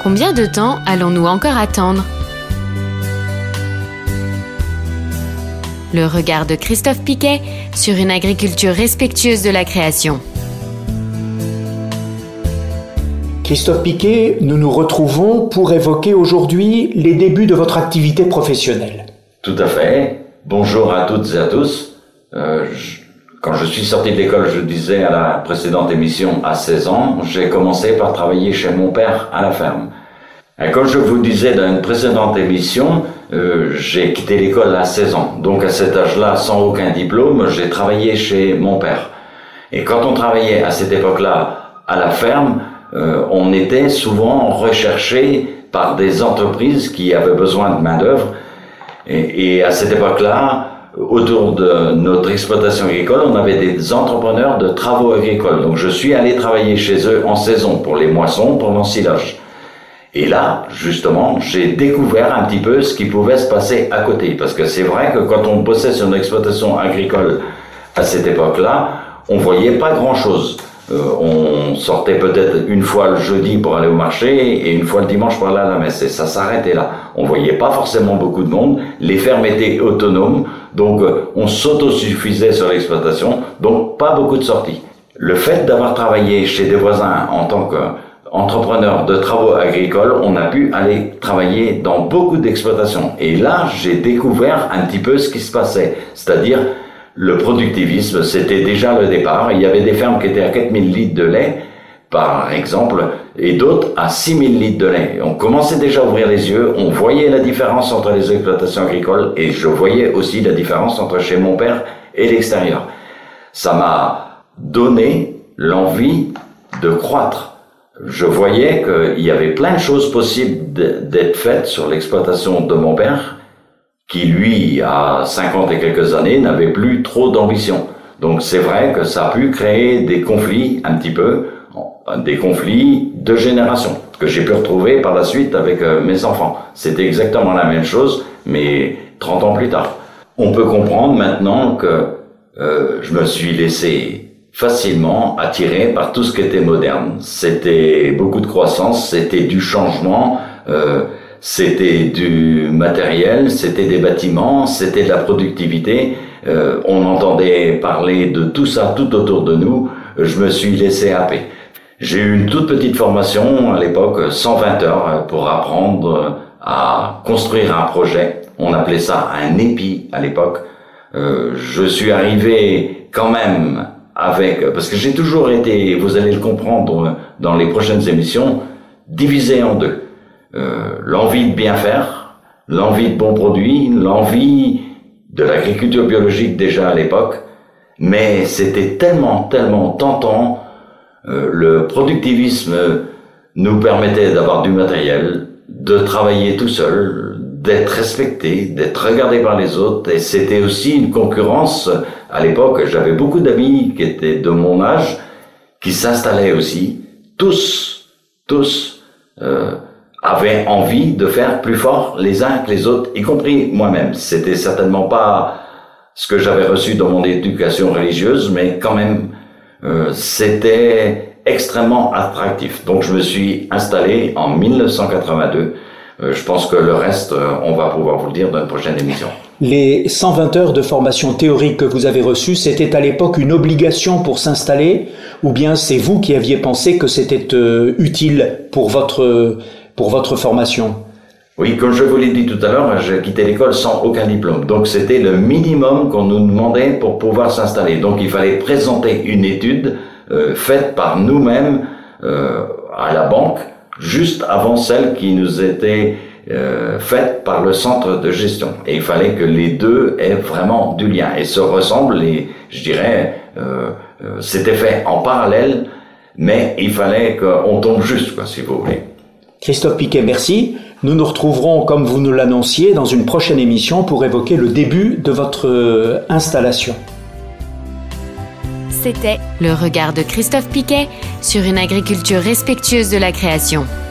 Combien de temps allons-nous encore attendre? Le regard de Christophe Piquet sur une agriculture respectueuse de la création. Christophe Piquet, nous nous retrouvons pour évoquer aujourd'hui les débuts de votre activité professionnelle. Tout à fait. Bonjour à toutes et à tous. Quand je suis sorti de l'école, je disais à la précédente émission, à 16 ans, j'ai commencé par travailler chez mon père à la ferme. Et comme je vous disais dans une précédente émission, j'ai quitté l'école à 16 ans. Donc à cet âge-là, sans aucun diplôme, j'ai travaillé chez mon père. Et quand on travaillait à cette époque-là à la ferme, on était souvent recherché par des entreprises qui avaient besoin de main-d'œuvre. Et à cette époque-là, autour de notre exploitation agricole, on avait des entrepreneurs de travaux agricoles. Donc je suis allé travailler chez eux en saison pour les moissons, pour l'ensilage. Et là, justement, j'ai découvert un petit peu ce qui pouvait se passer à côté. Parce que c'est vrai que quand on bossait sur une exploitation agricole à cette époque-là, on voyait pas grand-chose. On sortait peut-être une fois le jeudi pour aller au marché et une fois le dimanche pour aller à la messe. Et ça s'arrêtait là. On voyait pas forcément beaucoup de monde. Les fermes étaient autonomes. Donc, on s'autosuffisait sur l'exploitation. Donc, pas beaucoup de sorties. Le fait d'avoir travaillé chez des voisins en tant qu'entrepreneur de travaux agricoles, on a pu aller travailler dans beaucoup d'exploitations. Et là, j'ai découvert un petit peu ce qui se passait. C'est-à-dire, le productivisme, c'était déjà le départ. Il y avait des fermes qui étaient à 4000 litres de lait, par exemple, et d'autres à 6000 litres de lait. On commençait déjà à ouvrir les yeux, on voyait la différence entre les exploitations agricoles, et je voyais aussi la différence entre chez mon père et l'extérieur. Ça m'a donné l'envie de croître. Je voyais qu'il y avait plein de choses possibles d'être faites sur l'exploitation de mon père, qui lui, à 50 et quelques années, n'avait plus trop d'ambition. Donc c'est vrai que ça a pu créer des conflits un petit peu, des conflits de génération, que j'ai pu retrouver par la suite avec mes enfants. C'était exactement la même chose, mais 30 ans plus tard. On peut comprendre maintenant que je me suis laissé facilement attiré par tout ce qui était moderne. C'était beaucoup de croissance, c'était du changement, c'était du matériel, c'était des bâtiments, c'était de la productivité. On entendait parler de tout ça tout autour de nous. Je me suis laissé happer. J'ai eu une toute petite formation à l'époque, 120 heures, pour apprendre à construire un projet. On appelait ça un épi à l'époque. Je suis arrivé quand même parce que j'ai toujours été, vous allez le comprendre dans les prochaines émissions, divisé en deux. L'envie de bien faire, l'envie de bons produits, l'envie de l'agriculture biologique déjà à l'époque, mais c'était tellement tentant. Le productivisme nous permettait d'avoir du matériel, de travailler tout seul, d'être respecté, d'être regardé par les autres, et c'était aussi une concurrence. À l'époque, j'avais beaucoup d'amis qui étaient de mon âge, qui s'installaient aussi, tous avaient envie de faire plus fort les uns que les autres, y compris moi-même. C'était certainement pas ce que j'avais reçu dans mon éducation religieuse, mais quand même, c'était extrêmement attractif. Donc je me suis installé en 1982. Je pense que le reste, on va pouvoir vous le dire dans une prochaine émission. Les 120 heures de formation théorique que vous avez reçues, c'était à l'époque une obligation pour s'installer, ou bien c'est vous qui aviez pensé que c'était utile pour votre formation? Oui, comme je vous l'ai dit tout à l'heure, j'ai quitté l'école sans aucun diplôme. Donc c'était le minimum qu'on nous demandait pour pouvoir s'installer. Donc il fallait présenter une étude faite par nous-mêmes à la banque, juste avant celle qui nous était faite par le centre de gestion. Et il fallait que les deux aient vraiment du lien et se ressemblent. Et je dirais, c'était fait en parallèle, mais il fallait qu'on tombe juste, quoi, si vous voulez. Christophe Piquet, merci. Nous nous retrouverons, comme vous nous l'annonciez, dans une prochaine émission pour évoquer le début de votre installation. C'était le regard de Christophe Piquet sur une agriculture respectueuse de la création.